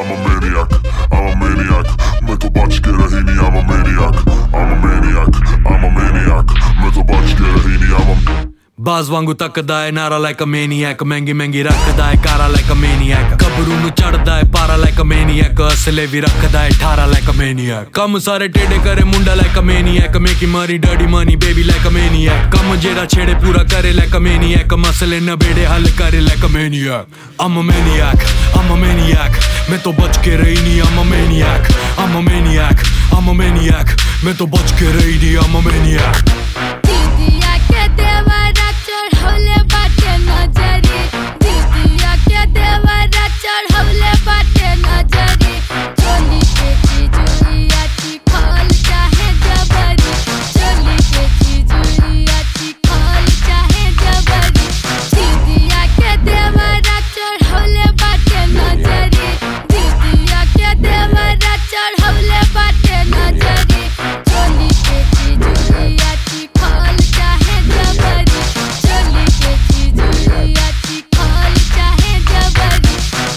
I'm a maniac, I'm a maniac. मैं तो बच के रही नहीं, I'm a maniac, I'm a maniac, I'm a maniac. मैं तो बच के रही नहीं, I'm a बाज वांगू तकदा है नारा like a maniac. महंगी महंगी रखदा है कारा like a maniac. कबरू ਨੂੰ ਚੜਦਾ ਹੈ ਪਾਰਾ like a maniac. ਅਸਲੇ ਵੀ ਰੱਖਦਾ ਹੈ 18 like a maniac. ਕੰਮ ਸਾਰੇ ਟੇਡੇ ਕਰੇ ਮੁੰਡਾ like a maniac. ਮੇਕੀ ਮਾਰੀ daddy money baby like a maniac. ਕੰਮ ਜਿਹੜਾ ਛੇੜੇ ਪੂਰਾ ਕਰੇ like a maniac. ਮਸਲੇ ਨਬੇੜੇ ਹੱਲ ਕਰੇ like a maniac. I'm a maniac, I'm a maniac. मैं तो बच के रही नहीं, I'm a maniac, I'm a maniac, I'm a maniac. मैं तो बच के रही नहीं, I'm a maniac. दीदिया के देवरा चढ़ौले बाटे नजरी. दीदिया के देवरा चढ़ौले बाटे नजरी. चोली के चिजुइया चिखल चाहे जबरी. चोली के चिजुइया चिखल चाहे जबरी. दीदिया के देवरा चढ़ौले बाटे नजरी. दीदिया के देवरा चढ़ौले बाटे नजरी. चोली के चिजुइया चिखल चाहे जबरी. चोली के चिजुइया चिखल चाहे जबरी.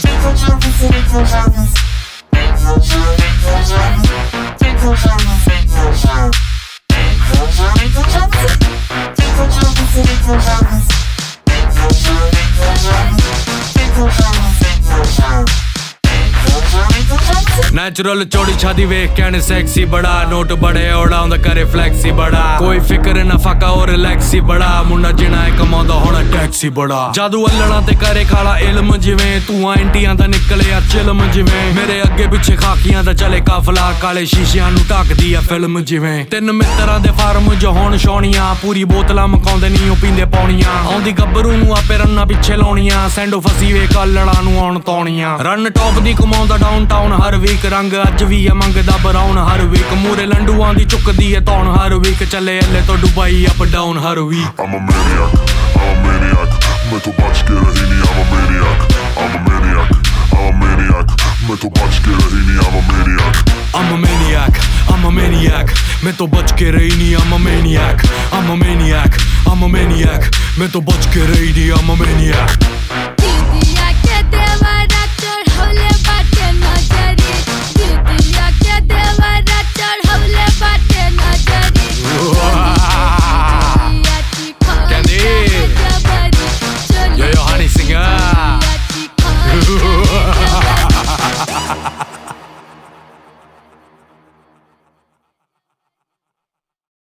नेचुरल चौड़ी छादी वेख कहने सेक्सी बड़ा. नोट बड़े उड़ाउंदा करे फ्लैक्सी बड़ा. कोई फिक्र ना फाका और रिलैक्सी बड़ा. मुंडा जिना है कमाउंदा होना टैक्सी बड़ा. जादू अल्लड़ा ते करे काला इल्म जिवें. धुआं इंटियां दा निकले आ चिल्म जिवें. मेरे अगे पिछे खाकियां दा चले काफला. काले शीशियां नू ढकदी आ फिल्म जिवें. तिन मित्तरां दे फार्म च होण छौणियां. पूरी बोतलां मकाउंदे नी ओ पींदे पौणियां. आउंदी गब्बरू नू आपे रन्ना पिछे लाउणियां. सैंडो फसी वे कल्लड़ा नू आउण तौणियां. रन टॉप दी कमाउंदा डाउन टाउन हर वीक. रंग अज भी है मंगदा बराउन हर वीक. मूरे लंडुआं दी चुकदी है तौण हर वीक. चले अल्ले तो दुबई अप डाउन हर week. I'm a maniac, I'm a maniac. मैं तो बच के रही नहीं, I'm a maniac, I'm a maniac, I'm a maniac. मैं तो बच के रही नहीं, I'm a maniac. I'm a maniac, I'm a maniac. मैं तो बच के रही नहीं, I'm a maniac, I'm a maniac, I'm a maniac. मैं तो बच के रही नहीं, I'm a maniac.